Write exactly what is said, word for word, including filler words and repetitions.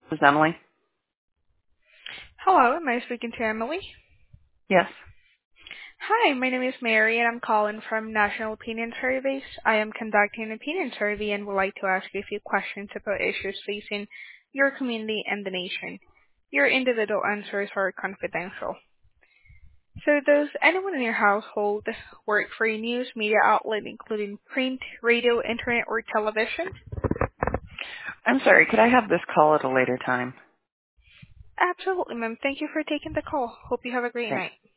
This is Emily. Hello, am I speaking to Emily? Yes. Hi, my name is Mary and I'm calling from National Opinion Surveys. I am conducting an opinion survey and would like to ask you a few questions about issues facing your community and the nation. Your individual answers are confidential. So does anyone in your household work for a news media outlet including print, radio, internet, or television? I'm sorry, could I have this call at a later time? Absolutely, ma'am. Thank you for taking the call. Hope you have a great Thanks. night.